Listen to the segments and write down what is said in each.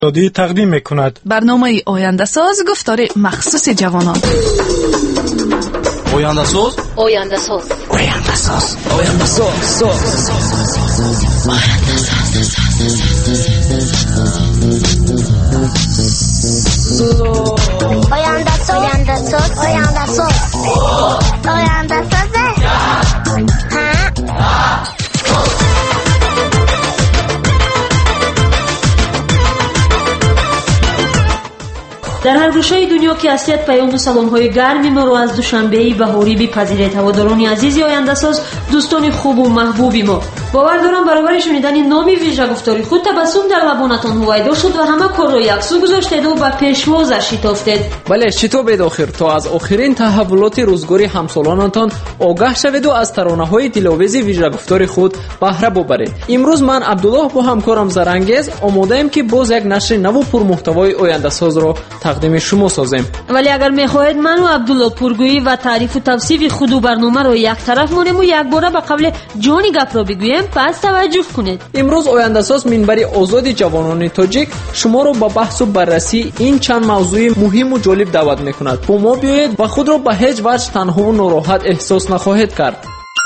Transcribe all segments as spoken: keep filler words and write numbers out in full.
دادی تقدیم میکند. برنامه آینده ساز گفتار مخصوص جوانان. آینده ساز آینده ساز آینده ساز آینده ساز آینده ساز آینده ساز آینده ساز آینده ساز در هر گوشه دنیا که هستید پیام و سلام‌های گرمی ما رو از دوشنبه بهاری بپذیرید. هواداران عزیزی آینده ساز، دوستان خوب و محبوبی ما، باور دارم برابر شنیدن نامی ویژه گفتاری خود تبسم در لبانتان هویدا شد و همه کار رو یکسو گذاشتید و به پیشوازش شتافتید. بله، شتابید آخر تا از آخرین تحولات روزگاری همسالانتان آگاه شوید و از ترانه‌های دلآویز ویژه گفتاری خود بهره ببرید. امروز من عبدالله با همکارم زرانگیز آماده‌ایم که باز یک نشر نو و پرمحتوای آینده ساز را تقدیم شما سازیم. ولی اگر می‌خواهید من و عبدالله پرگویی و تعریف و توصیف خود و برنامه رو یک طرف مونیم و یک باره به قبل جانی گپ را بگویم، پس توجه کنید. امروز آینده ساز منبر آزاد جوانان تاجیک شما رو با بحث و بررسی این چند موضوع مهم و جالب دعوت می‌کند. با ما بیایید و خود را به هیچ وجه تنها و ناراحت احساس نخواهید کرد.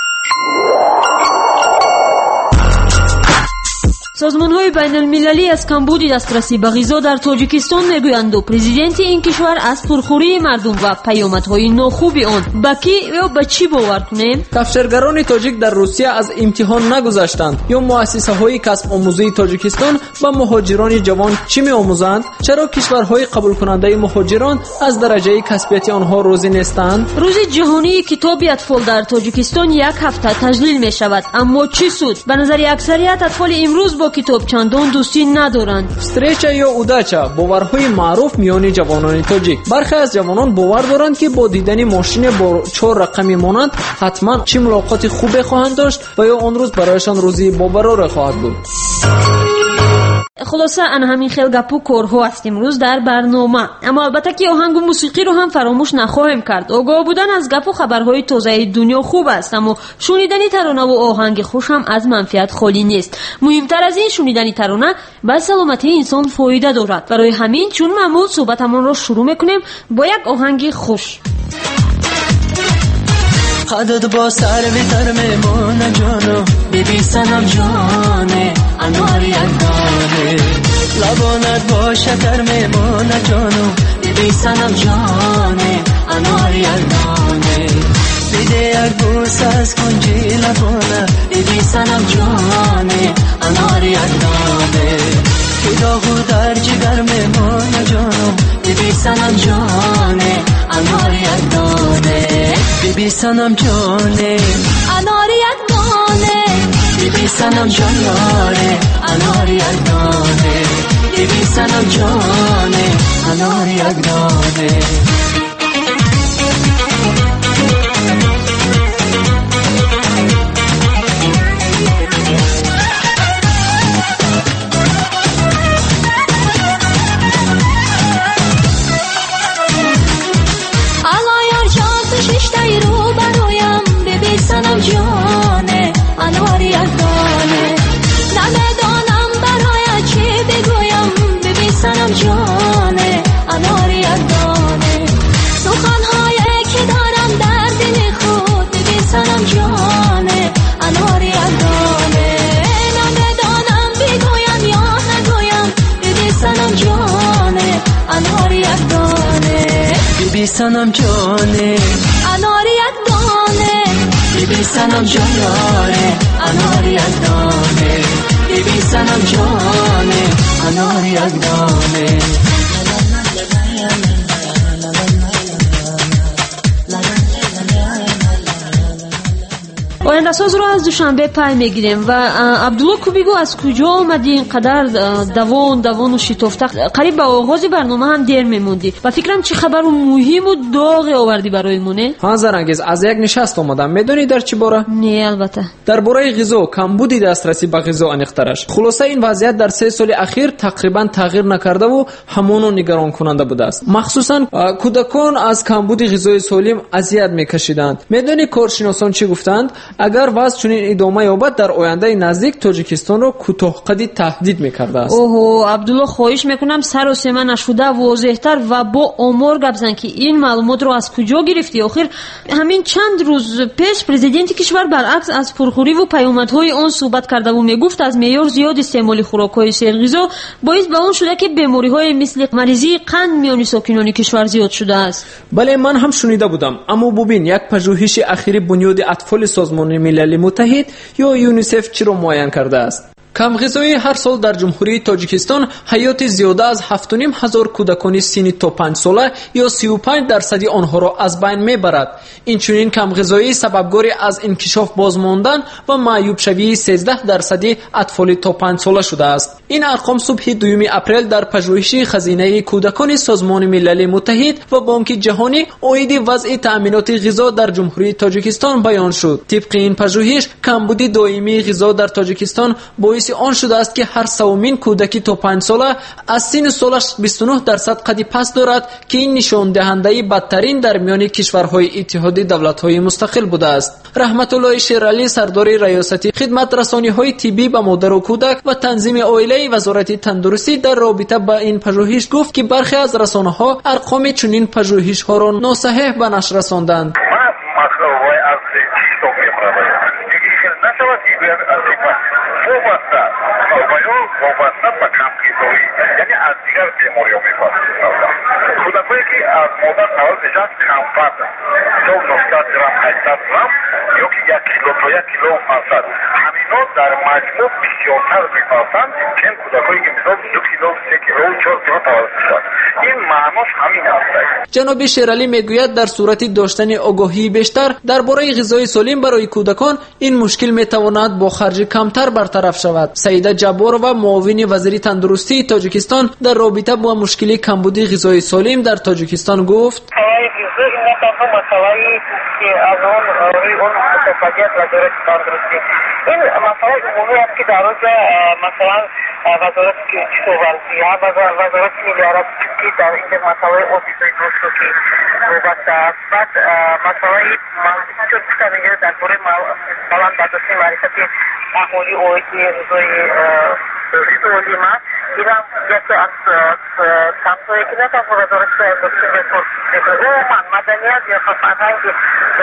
سازمان‌های بین‌المللی از کمبود دسترسی به غذا در تاجیکستان میگویند و پرزیدنت این کشور از پرخوری مردم و پیامدهای ناخوب آن به کی یا به چی باور کنیم؟ تفسیرگران تاجیک در روسیه از امتحان نگذشتند یا مؤسسه‌های کسب آموزی تاجیکستان و مهاجران جوان چی می‌آموزند؟ چرا کشورهای قبول کننده مهاجران از درجه کسبیت آنها راضی نیستند؟ روز جهانی کتاب اطفال در تاجیکستان یک هفته تجلیل می‌شود، اما چی سود؟ به نظر اکثریت اطفال امروز با کتاب چندان دوستی ندارند. استریچا یا اوداچا باورهای معروف میان جوانان تاجیک. برخی از جوانان باور دارند که با دیدن ماشین با چهار رقمی مانند حتما چه ملاقات خوبی خواهند داشت و یا آن روز برایشان روزی باورار خواهد بود. خلاصه ان همین خیل گپو کارها است امروز در برنامه، اما البته که آهنگ و موسیقی رو هم فراموش نخواهیم کرد. آگاه بودن از گپ و خبرهای تازه دنیا خوب است، اما شنیدن ترانه و آهنگ خوش هم از منفعت خالی نیست. مهمتر از این شنیدن ترانه به سلامتی انسان فایده دارد. برای همین چون معمول صحبتمون رو شروع میکنیم با یک آهنگ خوش. قدد با سر بیتر میمونه جانو، بیبی سنم جانه انوار یک دانه، لبانت با شکر میمونه جانو، بیبی سنم جانه انوار یک دانه، بیده یک بوس از کنجی لبانه، بیبی سنم جانه انوار یک دانه، که داغو در جگر میمونه جانو، بیبی سنم جانه انوار یک دانه، بیبی سنم جانه انوار یک دانه، بیبی سنم جانه انوار یک دانه، بیبی سنم جانه انوار یک دانه. بیبی سنم جانه انوار یک دانه، بیبی سنم جانه انوار یک دانه، بیبی سنم جانه انوار یک دانه. آینده ساز رو از دوشنبه پای میگیریم و عبدالله کو بگو از کجا آمدی اینقدر دوان دوان و شتافته؟ قریب به آغاز برنامه هم دیر میموندی و فکرم چه خبر مهم و داغ آوردی برای مونه؟ ها زرانگیز، از یک نشست آمدم. میدونی در چی باره؟ نه البته. در باره غذا، کمبود دسترسی به غذا انیخترش. خلاصه این وضعیت در سه سال اخیر تقریبا تغییر نکرده و همونو نگران کننده بوده است. مخصوصا کودکان از کمبود غذای سالم اذیت میکشیدند. میدونی کارشناسان چی گفتند؟ агар вазъ чунин идома ёбад дар ояндаи наздик тоҷикистонро кӯтоҳқади таҳдид мекардааст. оҳо абдулло, хоҳиш мекунам сару сема нашуда возеҳтар ва бо омор гап зан ки ин маълумотро аз куҷо гирифтӣ? охир ҳамин чанд рӯз пеш президенти кишвар баръакс аз пурхӯриву паёмадҳои он суҳбат кардаву мегуфт аз меъёр зиёд истеъмоли хӯрокҳои серғизо боис ба он шуда ки бемориҳои мисли маризии қанд миёни сокинони кишвар зиёд шудааст. бале ман ҳам шунида будам, аммо бубин як пажӯҳиши ахири бунёди атфоли созмони милали муттаҳид ё юнисеф чиро муайян кардааст? камғизоӣ ҳар сол дар ҷумҳурии тоҷикистон ҳаёти зиёда аз ҳафту ним ҳазор кӯдакони синни то панҷ сола ё сию панҷ дарсади онҳоро аз байн мебарад. Инчунин камғизоӣ сабабгори аз инкишоф бозмондан ва маъюбшавии сездаҳ дарсади атфоли то панҷ сола шудааст. ин арқом субҳи дуюми апрел дар пажӯҳиши хазинаи кӯдакони созмони милали муттаҳид ва бонки ҷаҳонӣ оиди вазъи таъминоти ғизо дар ҷумҳурии тоҷикистон баён шуд. тибқи ин пажӯҳиш камбуди доимии ғизо дар тоҷикистон боис он шудааст ки ҳар савумин кӯдаки то панҷ сола аз синну солаш бисту нӯҳ дарсад қади паст дорад ки ин нишондиҳандаи бадтарин дар миёни кишварҳои иттиҳоди давлатҳои мустақил будааст. раҳматуллои шералӣ сардори раёсати хидматрасониҳои тиббӣ ба модару кӯдак ва танзими оилаи вазорати тандурустӣ дар робита ба ин пажӯҳиш гуфт ки бархе аз расонаҳо арқоми чунин пажӯҳишҳоро носаҳеҳ ба нашр расонданд. وابسته آبایان وابسته به کم‌غذایی یعنی از دیگر بیماری‌ها می‌پذیرند. کودکانی که از مادر تولد میشن کم‌وزن تا نهصد گرم هشتصد گرم یا که یک کیلو تا یک کیلو و پانصد همینا در مجموع بسیارتر می‌باشند که این کودکانی که مثلا دو کیلو سه کیلو و چهار کیلو تولد میشن. این معناش همین است. جناب شیرالی میگوید در صورت داشتن آگاهی بیشتر درباره غذای سالم برای کودکان این مشکل میتواند با خرج کمتر برطرف شود. سعیده جبارова معاون وزیر تندرستی تاجیکستان در رابطه با مشکل کمبود غذای سالم در تاجیکستان گفت: این مسئله عمومی است که در روز مثلا وزارت کشاورزی ها و وزارت مالیات که در این مسئله آبیزی دوستو که وابسته است. بعد مسئله چون بیشتر میگه درباره مثلا برداشت معرفتی اهالی اویدی غذای سالم است. این هم یکی از سمتایی که نتاز وزارت داشته میکنه من مدنیت یا فرهنگ و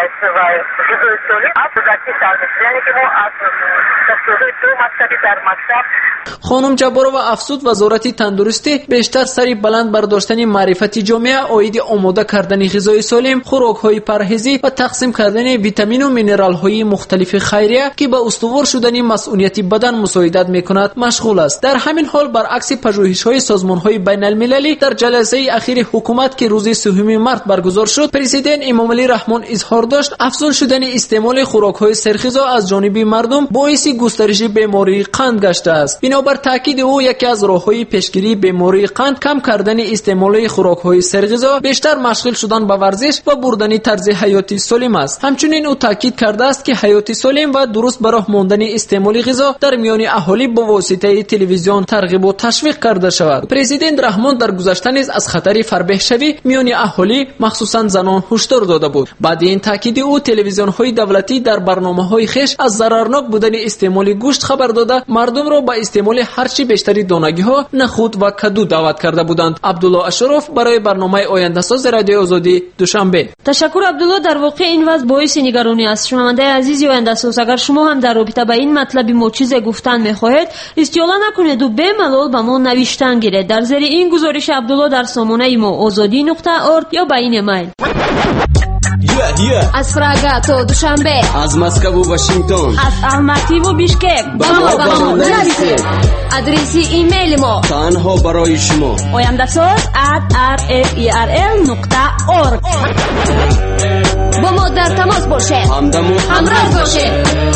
غذای سالم از بودکی سرمشت یعنی که ما از تشکیل دو مکتبی در مکتب. خانم جبارова افزود وزارت تندرستی بیشتر سری بلند برداشتن معرفت جامعه اویدی آماده کردن غذای سالم، خوراک‌های پرهیزی و تقسیم کردن ویتامین و مینرال‌های مختلف خیریه که به استوار شدن مسئولیت بدن مساعدت می‌کند مشغول است. در همین حال برعکس پژوهش‌های سازمان‌های بین‌المللی در جلسه اخیر حکومت که روز سوم مارس برگزار شد، پرزیدنت امامعلی رحمان اظهار داشت افزون شدن استعمال خوراک‌های سرغذا از جانب مردم باعث گسترش بیماری قند گشته است. بنابر تاکید او یکی از راه‌های پیشگیری بیماری قند کم کردن استعمال خوراک‌های سرغذا، بیشتر مشغول شدن به ورزش و بردن طرز حیاتی سالم است. همچنین او تاکید کرده است که حیاتی سالم و درست به راه ماندن استعمال غذا در میان اهالی با واسطه تلویزیون ترغیب و تشویق کرده شود. پرزیدنت رحمان در گذشته نیز از خطر فربه‌شوی میان اهالی مخصوصا زنان هشدار داده بود. بعد این تاکید او تلویزیون‌های دولتی در برنامه‌های خویش از ضررناک بودن استعمال گوشت خبر داده مردم را به استعمال هرچی بیشتری دانگی‌ها، نخود و کدو دعوت کرده بودند. عبدالله اشرف برای برنامه آینده ساز رادیو آزادی دوشنبه. تشکر عبدالله. در واقع این وضع باعث نگرانی است. شنونده عزیز آینده ساز، اگر شما هم در رابطه با این مطلب ما چیزی گفتن می‌خواهید استیلا نکنید و به ملال به ما نوشتن گیرید. در زیر این گزارش عبدالله در سامانه ما آزادی نقطه org یا با این ایمیل. Yeah, yeah. از پراگا تا دوشنبه، از مسکو و واشنگتن، از الماتی و بیشکک با ما با ما نویسید. آدرس ایمیل ما تنها برای شما oyandasaz at r f e r l نقطه org. با ما در تماس باشید، همدم همراه باشید.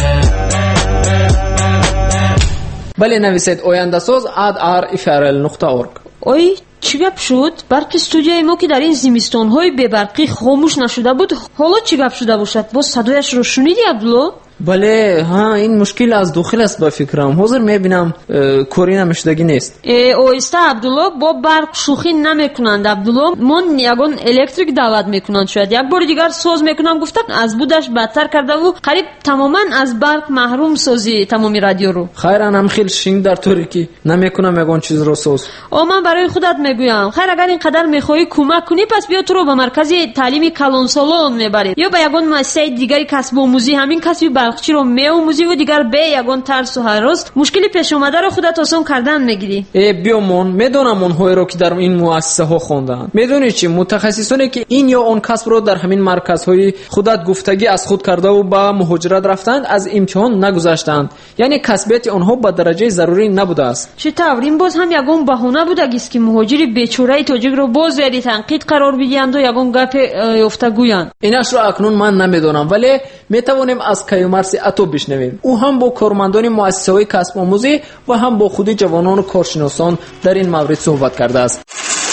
بله نویسید oyandasaz at r f r l نقطه org. اوی چی گپ شد؟ برق استودیوی ما که در این زمستان‌های بی‌برقی خاموش نشده بود، حالا چی گپ شده باشد؟ باز صدایش رو شنیدی عبدالله؟ بله ها این مشکل از داخل است به فکرم. حاضر میبینم کاری نمیشدگی نیست. اویستا عبدالله با برق شوخی نمیکنند. عبدالله من یگان الکتریک دعوت میکنند. شاید یک بار دیگر سوز میکنم گفتن از بودش بدتر کرده و قریب تماما از برق محروم سازی تمامی رادیو رو. خیر انم خیلی شینگ در طوری که نمیکنم یگان چیز رو سوز. او من برای خودت میگویم خیر اگر اینقدر میخوای کمک کنی پس بیا تو رو به مرکز تعلیمی کلان سالون میبریم یا به یگان مؤسسه دیگری کسب آموزی همین کسب برقچی رو میآموزی و دیگر به یگان ترس و هراس مشکلی پیش اومده رو خودت آسان کردن میگیری. ای بیامون میدونم اونهایی رو که در این مؤسسه ها خوندن. میدونی چی متخصصانی که این یا اون کسب رو در همین مرکزهای خودت گفتگی از خود کرده و به مهاجرت رفتند از امتحان نگذشتند. یعنی کسبیت آنها به درجه ضروری نبوده است. چطور این باز هم یگان بهونه بوده است که مهاجری بیچاره تاجیک رو باز یادی تنقید قرار بدهند و یگان گپ یافتگویند. اینش رو اکنون من نمیدونم ولی میتوانیم از کیومرث اتو بشنویم. او هم با کارمندان مؤسسه‌های کسب آموزی و هم با خود جوانان و کارشناسان در این مورد صحبت کرده است.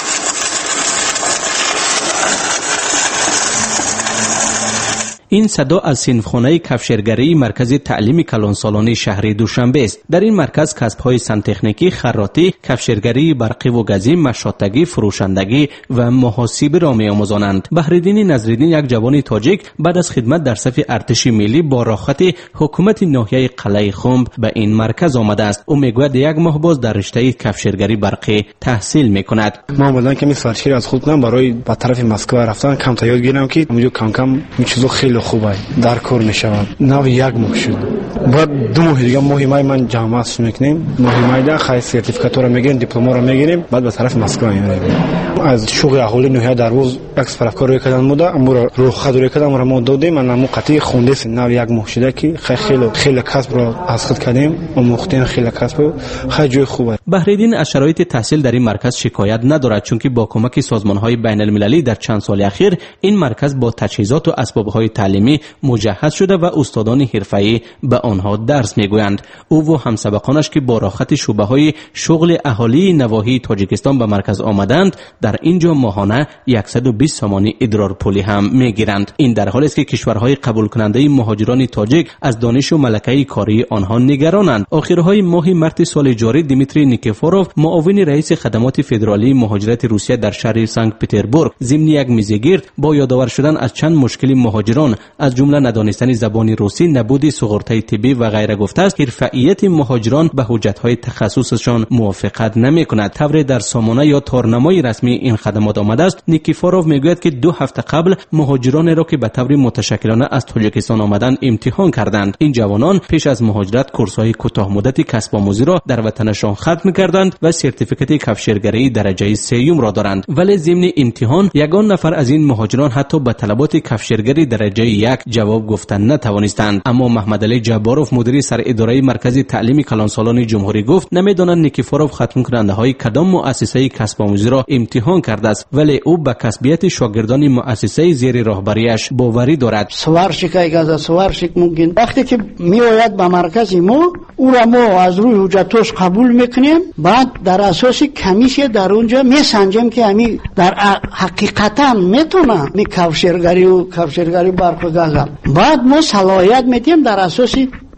این صدا از صنفخانه کفشرگری مرکز تعلیم کلانسالان شهر دوشنبه است. در این مرکز کسب‌های سنتکنیکی، خراطی، کفشرگری، برقی و گازی، مشاطگی، فروشندگی و محاسبه را می‌آموزانند. بهرالدین نظرالدین یک جوان تاجیک بعد از خدمت در صف ارتش ملی با راحت حکومت ناحیه قلعه خنب به این مرکز آمده است. او میگوید یک ماه باز در رشته کفشرگری برقی تحصیل می‌کند. ما بودن که می سرچشی از خود کنم برای به طرف مسکو رفتن کم تا یاد گیرم که اونجا کم کم این چیزا خیلی خوبه در کار میشود. نو یک ماه شد بعد دو ماه دیگه ماه مای من جامعه میکنیم ماه مای ده خیلی سرتیفیکات رو میگیریم دیپلم رو میگیریم بعد به طرف مسکو میریم. از شغل اهالی نوحه در روز اکسپرت کار رو کردن بوده اما رو خدوری کردم رو ما دادیم من نمو قطعی خونده س نو یک ماه شده که خیلی خیلی خیلی کسب رو از خود کردیم و مختین خیلی کسب خیلی جای خوبه. بهرالدین از شرایط تحصیل در این مرکز شکایت ندارد چون که با کمک سازمان‌های بین‌المللی در چند سال اخیر این مرکز با تجهیزات و اسباب‌های تعلیمی مجهز شده و استادان حرفه‌ای به آنها درس میگویند. او و همسبقانش که با راحت شعبه‌های شغل اهالی نواحی تاجیکستان به مرکز آمدند در اینجا ماهانه صد و بیست سامانی ادرار پولی هم میگیرند. این در حالی است که کشورهای قبول کننده مهاجران تاجیک از دانش و ملکه کاری آنها نگرانند. آخرهای ماه مارس سال جاری دیمیتری نیکیفوروف معاون رئیس خدمات فدرالی مهاجرت روسیه در شهر سنت پترزبورگ ضمن یک میزگرد با یادآور شدن از چند مشکل مهاجران از جمله ندانستن زبان روسی، نبود سوغورت‌های طبی و غیره گفته است حرفه‌ایت مهاجران به حجت‌های تخصصشان موافقت نمی‌کند. طور در سامانه یا تارنمای رسمی این خدمات آمده است. نیکیفوروف میگوید که دو هفته قبل مهاجران را که به طور متشکلانه از تاجیکستان آمدند امتحان کردند. این جوانان پیش از مهاجرت کورس‌های کوتاه مدت کسب آموزی را در وطنشان ختم کردند و سرتیفیکات کفشرگری درجه سوم را دارند. ولی ضمن امتحان یگان نفر از این مهاجران حتی به طلبات کفشرگری درجه یک جواب گفتن نتوانستند. اما محمد علی جباروف مدیر سر اداره مرکز تعلیم کلانسالان جمهوری گفت نمیدانند نیکیفوروف ختم کننده های کدام مؤسسه کسب آموزی را امتحان کرده است ولی او به کسبیت شاگردان مؤسسه زیر راهبریش باوری دارد. سوارشیک اگه سوارشیک ممکن وقتی که میآید به مرکز ما او را ما از روی حجتش قبول میکنیم بعد در اساس کمیسیه در اونجا میسنجیم که امی در حقیقتا میتونه می کفشرگری و کفشرگری برق و گاز بعد ما صلاحیت میدیم در اساس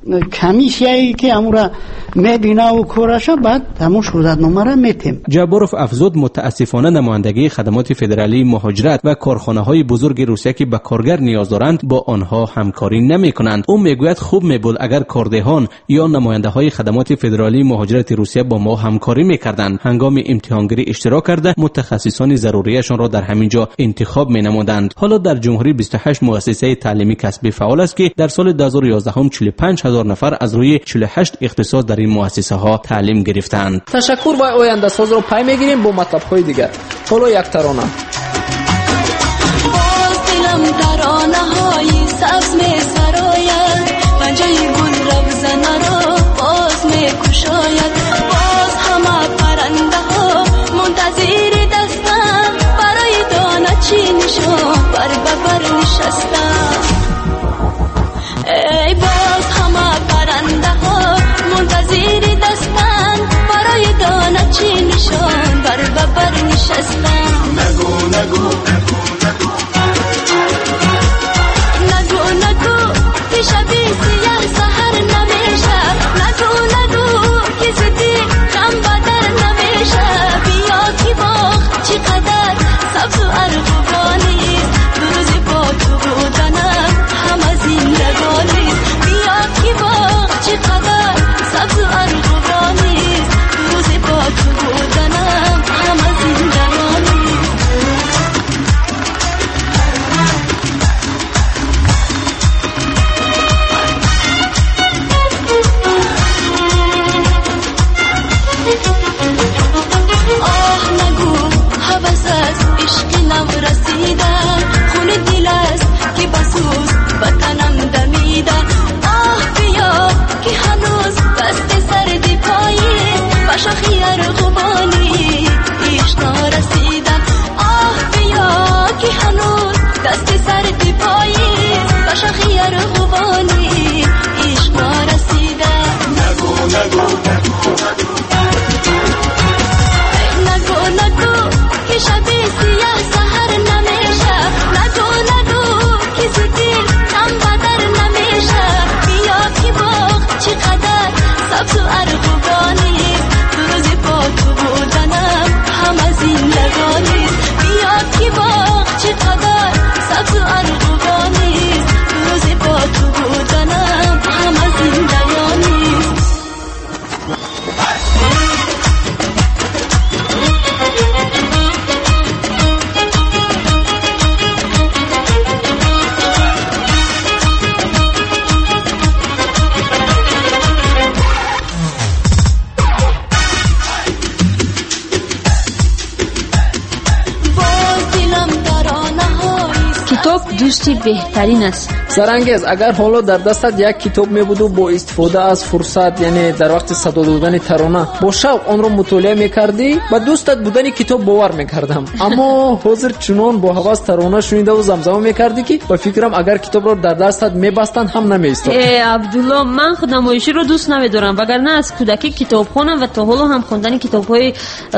کمیسیایی که امورا میبینه و کورشه بعد همون شهادتنامه را میتیم. جباروف افزود متاسفانه نمایندگی خدمات فدرالی مهاجرت و کارخانه های بزرگ روسیه که به کارگر نیاز دارند با آنها همکاری نمی کنند. او میگوید خوب میبود اگر کاردهان یا نماینده های خدمات فدرالی مهاجرت روسیه با ما همکاری میکردند. هنگام امتحانگیری اشتراک کرده متخصصان ضروریشان را در همینجا انتخاب مینمودند. حالا در جمهوری بیست و هشت مؤسسه تعلیمی کسبی فعال است که در سال دو هزار و یازده هم چهل و پنج هزار نفر از روی چهل و هشت اختصاص در این مؤسسه ها تعلیم گرفتند. تشکر و آینده ساز رو پی میگیریم با مطلب های دیگر. حالا یک ترانه. باز دلم ترانه های سبز می سراید پنجه گل روزنه را باز می کشاید باز همه پرنده ها منتظر دستم برای دانه چینشان بر ببر نشستم ای باز همه پرنده ها منتظر دستن برای دانه چینشان بر ببر نشستن نگو نگو نگو نگو نگو پیش بیسی کتاب دوستی بهترین است. سرانگیز اگر حالا در دستت یک کتاب میبود و با استفاده از فرصت، یعنی در وقت صدا دادن ترانه با شوق آن را مطالعه میکردی، با دوستت بودن کتاب باور میکردم، اما حاضر چنان با هوس ترانه شنیده و زمزمه میکردی که با فکرم اگر کتاب را در دستت میبستن هم نمیایستاد. ای عبدالله، من خود نمایشی رو دوست نمیدارم، وگرنه از کودکی کتاب خوانم و تا حالا هم خوندن کتاب‌های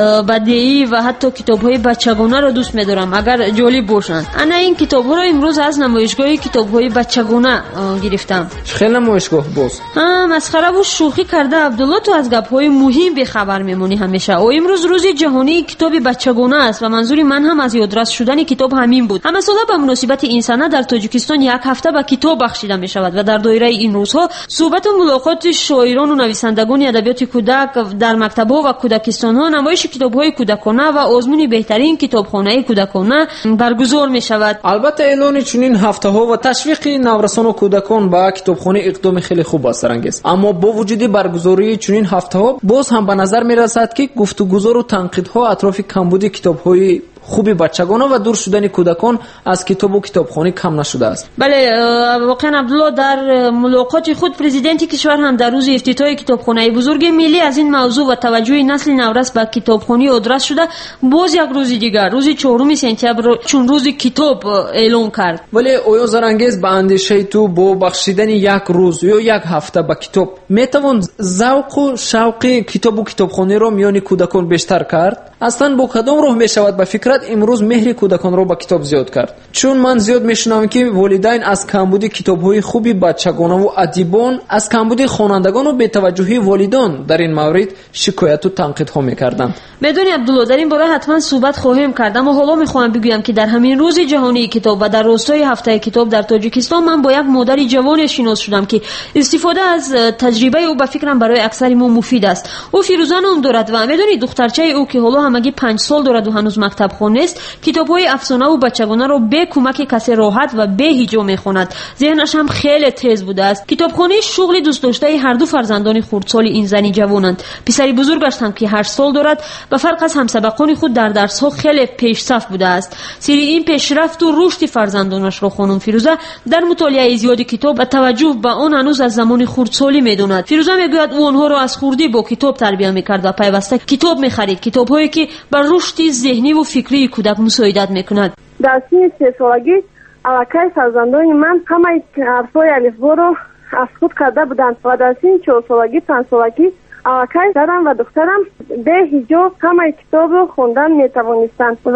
بدیعی و حتی کتاب‌های بچگانه رو دوست میدارم اگر جالب باشن. انا این کتاب‌ها رو امروز از نمایشگاه کتاب‌های بچگانه گرفتم. خیلی نمایشگاه باز ها مسخره و شوخی کرده عبدالله، تو از گپ‌های مهم به خبر میمونی همیشه. و امروز روز جهانی کتاب بچگانه است و منظور من هم از یادرس شدن کتاب همین بود. همه ساله به مناسبت این سنه در تاجیکستان یک هفته به کتاب بخشیده می شود و در دایره این روزها صحبت و ملاقات شاعران و نویسندگان ادبیات کودک در مکتب‌ها و کودکستان‌ها، نمایش کتاب‌های کودکانه و آزمون بهترین کتابخانه کودکانه برگزار می شود. البته اعلان چنین هفته‌ها و تشویق نورسان و کودکان به کتابخانه اقدام خیلی خوب است سرانگیز، اما با وجود برگزاری چنین هفته‌ها باز هم به نظر می رسد که گفتگوزار و تنقیدها اطراف کمبود کتاب‌های خوبی بچگانه و دور شدن کودکان از کتاب و کتابخانه کم نشده است. بله واقعا عبدالله، در ملاقات خود پرزیدنت کشور هم در روز افتتاح کتابخانه بزرگ ملی از این موضوع و توجه نسل نورس به کتابخانه آدرس شده باز یک روز دیگر، روز چهارم سپتامبر چون روز کتاب اعلان کرد. ولی آیا زرانگیز به اندیشه تو با بخشیدن یک روز یا یک هفته به کتاب میتوان ذوق و شوق کتاب و کتابخانه را میان کودکان بیشتر کرد؟ اصلا با کدام راه میشود به فکرت امروز مهر کودکان را به کتاب زیاد کرد؟ چون من زیاد میشنوم که والدین از کمبود کتاب‌های خوبی بچگانه و ادیبان، از کمبود خوانندگان و بی‌توجهی والدان در این مورد شکایت و تنقیدها میکردند. میدونی عبدالله، در این باره حتما صحبت خواهیم کرد، اما حالا میخوام بگویم که در همین روز جهانی کتاب و در راستای هفته کتاب در تاجیکستان من با یک مادر جوان شناس شدم که استفاده از تجربه او به فکرم برای اکثر ما مفید است. او فیروزه نام دارد و میدونی دخترچه او که حالا همگی پنج سال دارد و هنوز مکتب خوانده است، کتاب‌های افسانه و بچگانه را به کمک کسی راحت و به هیجا میخواند. ذهنش هم خیلی تیز بوده است. کتابخانه شغل دوست داشته هر دو فرزندان خردسال این زنی جوانند. پسری بزرگش هم که هشت سال دارد و فرق از همسبقان خود در درس‌ها خیلی پیشرفت بوده است. سری این پیشرفت و رشد فرزندانش را خانم فیروزه در مطالعه زیاد کتاب و توجه به آن هنوز از زمان خردسالی میدوند. فیروزه میگوید او آنها را از خردی با کتاب تربیت میکرد و پیوسته کتاب میخرید، کتاب‌هایی که بر رشد ذهنی و فکری کودک مساعدت میکند. در سن سه سالگی الکی فرزندان من همه حرفای الفبا را از خود کرده بودند و در سن چهار سالگی پنج سالگی الکی پدرم و دخترم به حجاب همه کتاب را خواندن میتوانستند و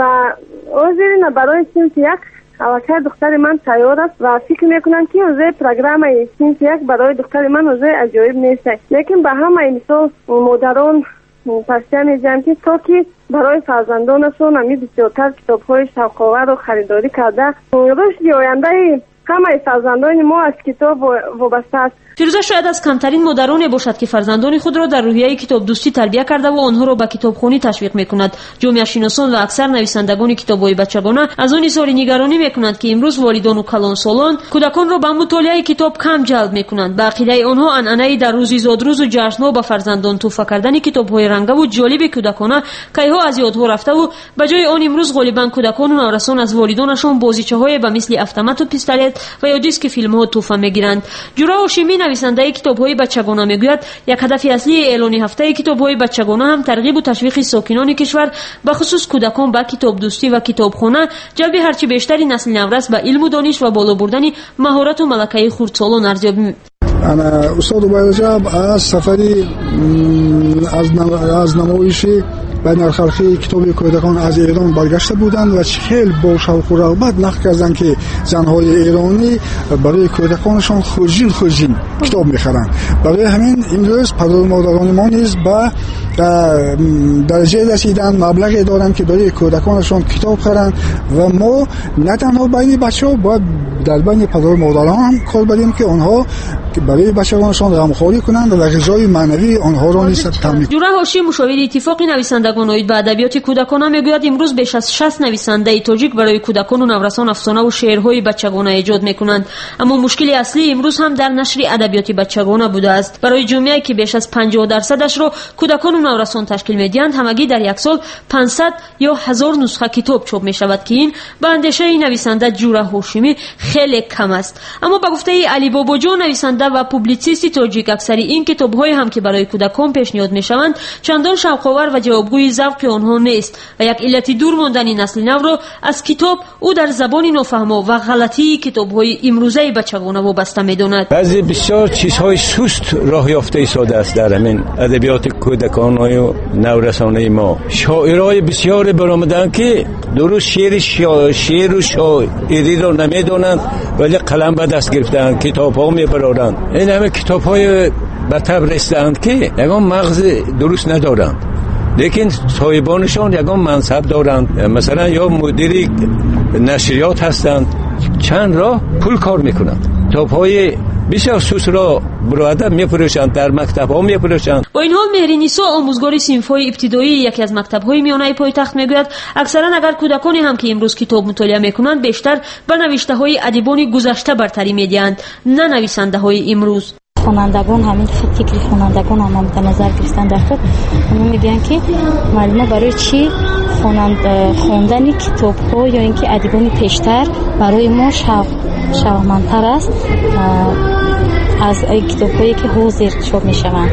حاضرین برای صنف یک الکی دختر من تیار است و فکر میکنم که اوضاع پروگرام صنف یک برای دختر من اوضاع عجایب نیست، لیکن به همه مثال مادران پسته می‌جویم که تا که برای فرزندانشون همی بسیارتر کتاب‌های شوق‌آور رو خریداری کرده. رشد آینده همه فرزندان ما از کتاب وابسته است. فیروزه شاید از کمترین مادرانی باشد که فرزندان خود را در روحیه کتاب دوستی تربیت کرده و آنها را به کتابخوانی تشویق می‌کند. جامعه شناسان و اکثر نویسندگان کتاب‌های بچگانه از آن اظهار نگرانی می‌کنند که امروز والدان و کلانسالان کودکان را به مطالعه کتاب کم جلب می‌کنند. به عقیده آنها عنعنه در روز زادروز و جشن‌ها به فرزندان تحفه کردن کتاب‌های رنگه و جالب کودکانه کیها از یادها رفته و به جای آن امروز غالبا کودکان و نورسان از والدانشان بازیچه‌های به مثل اتومات و پیستولت و یا دیسک فیلم‌ها تحفه می‌گیرند. جورا هاشمی نویسنده کتاب‌های بچگانه میگوید یک هدف اصلی اعلان هفته کتاب‌های بچگانه هم ترغیب و تشویق ساکنان کشور به خصوص کودکان به کتاب دوستی و کتابخانه، جلب هرچی بیشتری نسل نورس به علم و دانش و بالا بردن مهارت و ملکه خردسالان ارزیابی. انا استاد عبیدجان از سفری از نمایش بین الخلقی کتاب کودکان از ایران برگشته بودند و خیلی با شوق و رغبت نقل کردند که زنهای ایرانی برای کودکانشان خورجین خورجین کتاب میخرند. برای همین امروز پدر و مادران ما نیز به درجه رسیدن، مبلغی دارند که برای کودکانشان کتاب خرند و ما نه تنها بین بچه‌ها باید در بین پدر و مادران هم کار بریم که آنها برای بچه‌هاشان غمخواری کنند و غذای معنوی آنها را نیز تامین. جورا هاشمی مشاور اتفاق نویسندگان مگوید به ادبیات کودکانه میگوید امروز بیش از شصت نویسنده تاجیک برای کودکان و نورسان افسانه و شعرهای بچگانه ایجاد میکنند، اما مشکل اصلی امروز هم در نشر ادبیات بچگانه بوده است. برای جمعی که بیش از پنجاه درصدش را کودکان و نورسان تشکیل میدهند، همگی در یک سال پانصد یا هزار نسخه کتاب چاپ میشود که این به اندیشه نویسنده جورا هاشمی خیلی کم است. اما به گفته علی بابا جان، نویسنده و پوبلیسیست تاجیک، اکثر این کتاب‌های هم که برای کودکان پیشنهاد میشوند چندان شوق‌آور و جوابگوی ذوق آنها نیست و یک علت دور ماندن نسل نو را از کتاب او در زبان نافهم و غلطی کتاب‌های امروزه بچگانه وابسته می‌داند. بعضی بسیار چیزهای سست راه یافته ایستاده است در همین ادبیات کودکان و نورسانه ما. شاعرای بسیار برآمدند که درست شعر شا... شعر و شاعری را نمی‌دانند ولی قلم به دست گرفتند، کتاب‌ها می‌برند. این همه کتاب‌های به تب رسیدند که یگان مغز درست ندارند، لیکن صاحبانشان یگان منصب دارند، مثلا یا مدیر نشریات هستند، چند راه پول کار میکنند، کتاب‌های بسیار سوس را برای ادب می‌فروشند، در مکتب‌ها می‌فروشند. با این حال مهرنیسا، آموزگار صنف‌های ابتدایی یکی از مکتب‌های میانه پایتخت میگوید اکثرا اگر کودکانی هم که امروز کتاب مطالعه میکنند بیشتر به نوشته‌های ادیبان گذشته برتری میدهند، نه نویسنده‌های امروز. خوانندگان همین فکر خوانندگان هم مد نظر گرفتن در خود اونها میگن که معلومه برای چی خوانند خواندن کتاب‌ها یا اینکه ادیبان پیشتر برای ما شوق شوقمندتر است از کتاب‌هایی که حاضر چاپ میشوند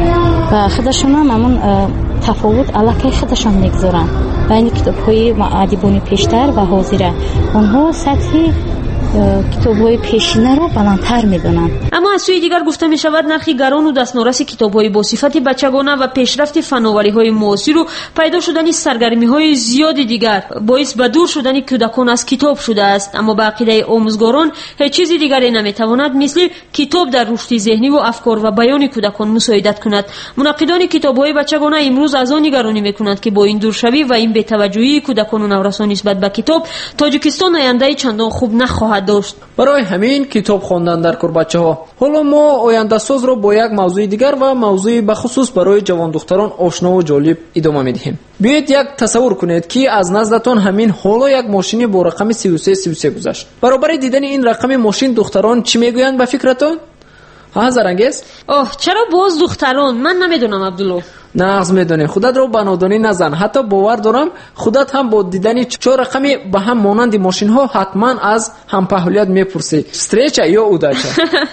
و خودشون هم همون تفاوت علاقه خودشون میگذارن بین کتاب‌های ادیبان پیشتر و حاضره. اونها سطحی کتاب‌های پیشینه رو بلندتر می‌دونن. اما از سوی دیگر گفته می‌شود نرخ گران و دستنورس کتاب‌های با صفت بچگانه و پیشرفت فناوری‌های معاصر و پیدا شدن سرگرمی‌های زیاد دیگر باعث به دور شدن کودکان از کتاب شده است. اما به عقیده آموزگاران هیچ چیزی دیگری نمی‌تواند مثل کتاب در رشد ذهنی و افکار و بیان کودکان مساعدت کند. منقدان کتاب‌های بچگانه امروز از آن نگرانی می‌کنند که با این دورشوی و این بی‌توجهی کودکان و نورسان نسبت به کتاب، تاجیکستان آینده چندان خوب نخواهد داشت. برای همین کتاب خواندن در کور بچه‌ها. حالا ما آینده ساز رو با یک موضوع دیگر و موضوع بخصوص برای جوان دختران آشنا و جالب ادامه میدیم. بیایید یک تصور کنید که از نزدتان همین حالا یک ماشین با رقم سی و سه سی و سه گذشت. برابر دیدن این رقم ماشین دختران چی میگویند به فکرتان؟ ها زرنگیز؟ اوه چرا باز دختران؟ من نمیدونم عبدالله. نغز میدونی خودت رو بنادانی نزن. حتی باور دارم خودت هم با دیدن چهار رقمی به هم مانند ماشین ها حتما از هم پهلیت میپرسی استریچه یا اوداچه.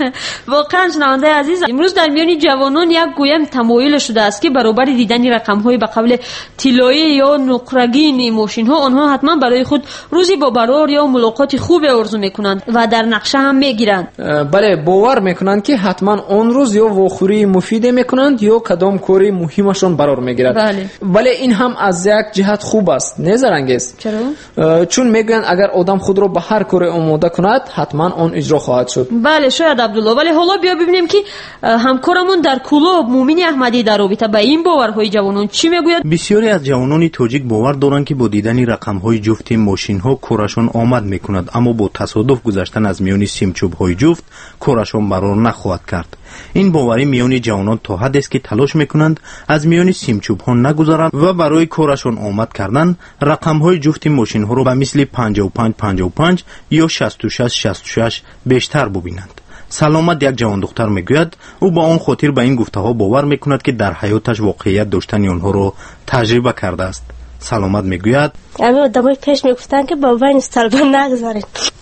واقعا شنونده عزیز، امروز در میان جوانان یک گویم تمایل شده است که برابر دیدن رقم های به قبل طلایی یا نقرگین ماشین ها آنها حتما برای خود روزی با برار یا ملاقات خوب آرزو میکنند و در نقشه هم میگیرند. بله باور میکنند که حتما آن روز یا واخوری مفید میکنند یا کدام کاری مهم مشون برار میگیرد. بله. ولی این هم از یک جهت خوب است، نه زرنگیز؟ چرا؟ چون میگن اگر آدم خود را به هر کاری آماده کند حتما آن اجرا خواهد شد. بله شاید عبدالله، ولی حالا بیا ببینیم که همکارمون در کلوب مومن احمدی در رابطه با این باورهای جوانان چی میگوید. بسیاری از جوانان تاجیک باور دارند که با دیدن رقم‌های جفت ماشین‌ها کارشان آمد میکند، اما با تصادف گذشتن از میان سیمچوب‌های جفت کارشان برار نخواهد کرد. این باوری میان جوانان تا حدی است که تلاش میکنند از میان سیمچوب‌ها نگذرند و برای کارشان آمد کردن رقم‌های جفت ماشین‌ها را به مثل پنجاه و پنج پنجاه و پنج یا شصت و شش شصت و شش بیشتر ببینند. سلامت یک جوان دختر میگوید او با آن خاطر به این گفته‌ها باور میکند که در حیاتش واقعیت داشتن آنها را تجربه کرده است. سلامت میگوید همه آدمای پیش میگفتن که با این استلبه نگذارید،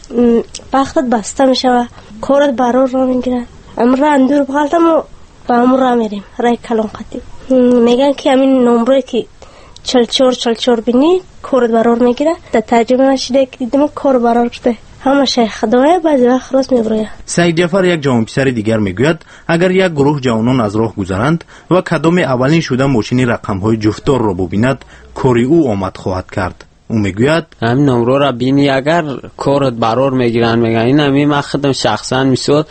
وقتت بسته میشه، کارت برار را میگیرن. امروز اندور بغلتم و با همون را میریم رای کلان قطیم. میگن که همین نمبره که چل چور چل چور بینی کارت برار میگیره. در ترجمه نشده که دیدم کار برار کرده. همه شیخ خدایه بعضی وقت راست میبرویه. سعید جعفر یک جوان پسر دیگر میگوید اگر یک گروه جوانان از راه گذرند و کدام اولین شده ماشین رقم‌های جفتار را ببیند کاری او آمد خواهد کرد. او میگوید همین نمره را بینی اگر کارت برار میگیرن میگن این همین من خودم شخصا میشد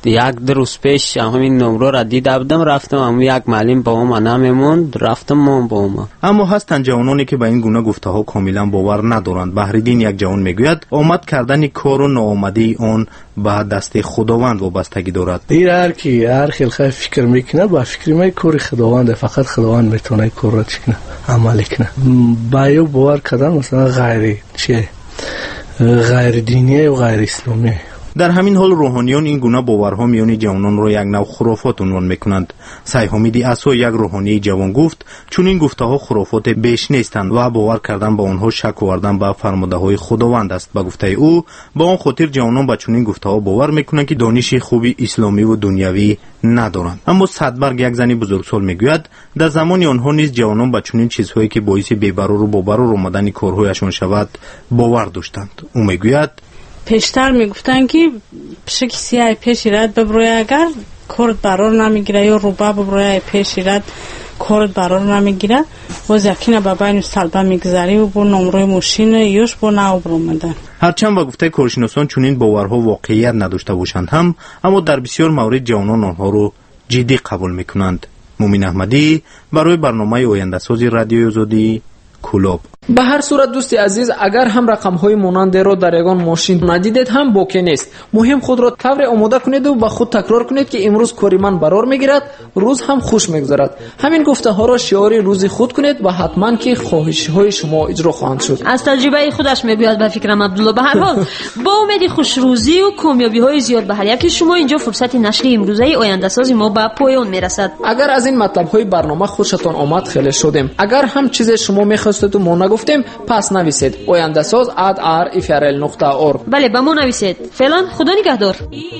یک دو روز پیش همین نمره را دیده بودم، رفتم هم یک معلم با ما نمیموند، رفتم ما با ما. اما هستند جوانانی که به این گونه گفته ها کاملا باور ندارند. بحرالدین یک جوان میگوید آمد کردن کار و ناآمدی آن به دست خداوند وابستگی دارد. این هر کی هر خلقه فکر میکنه با فکر می کار خداوند، فقط خداوند میتونه کار را چکنه عمل کنه. با یو باور کردن مثلا غیر چیه غیر دینی و غیر اسلامی. در همین حال روحانیان این گونه باورها میان جوانان را یک نوع خرافات عنوان میکنند. سعی حمیدی عصا یک روحانی جوان گفت چون این گفته ها خرافات بیش نیستند و باور کردن به آنها شک آوردن به فرموده های خداوند است. به گفته او با آن خاطر جوانان به چنین گفته ها باور میکنند که دانش خوبی اسلامی و دنیوی ندارند. اما صدبرگ یک زنی بزرگسال میگوید در زمان آنها نیز جوانان به چنین چیزهایی که باعث بی‌برار و باورار آمدن کارهایشان شود باور داشتند. او میگوید پیشتر میگفتن که شکی سیاه پیش رد ببروی اگر کارت برار نمیگیره یا روبه ببروی پیش رد کارت برار نمیگیره و زکینه به بین سلبه میگذاری و با نمره ماشین یوش با نو برامدن. هرچند با گفته کارشناسان چنین باورها واقعیت نداشته باشند هم، اما در بسیار مورد جوانان آنها رو جدی قبول میکنند. مومین احمدی برای برنامه آینده سازی رادیوی آزادی، کلوب. به هر صورت دوستی عزیز، اگر هم رقم های مانند را در یگان ماشین ندیدید هم باکی نیست. مهم خود را طور آماده کنید و با خود تکرار کنید که امروز کاری من برار میگیرد، روز هم خوش میگذرد. همین گفته ها را شعار روزی خود کنید و حتما که خواهش های شما اجرا خواهند شد. از تجربه خودش میگوید به فکرم عبدالله. به هر حال با امید خوش روزی و کامیابی های زیاد به هر یک شما اینجا فرصت نشر امروزه آینده ساز ما به پایان میرسد. اگر از این مطلب های برنامه خوشتان آمد خیلی شدیم. اگر هم چیز شما میخواستید و ما نگفتیم پس نویسید آینده ساز ات آر اف ار ال نقطه اورگ. بله به ما نویسید. فعلا خدا نگهدار.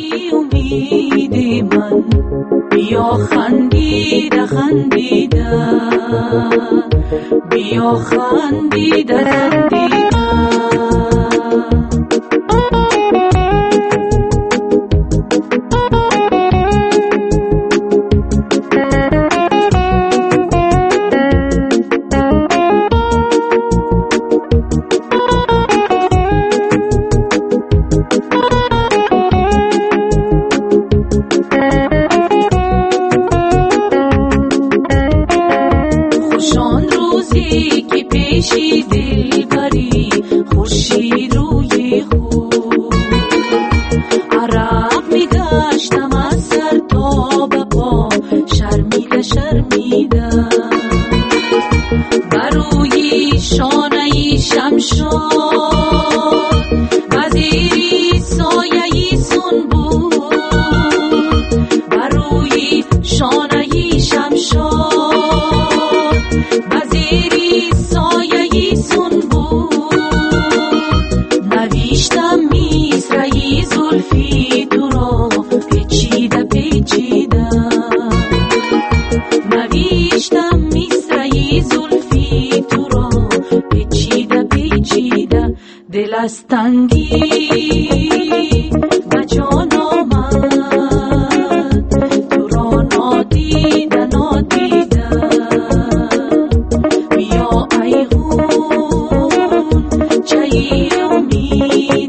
امید من بیا خندیده خندیده بیا خندیده خندیده پیشی دل بری خوشی روی خود عرق میگشتم از سر تا به پا شرمیده شرمیده بروی شانه شمشاد وزیری سایه سنبول بروی شانه شمشاد زلفی تو را پیچیده پیچیده نویشتم میسرهی زلفی تو را پیچیده پیچیده دل از تنگی به جان آمد تو را نادیده نادیده بیا ای غون چه امید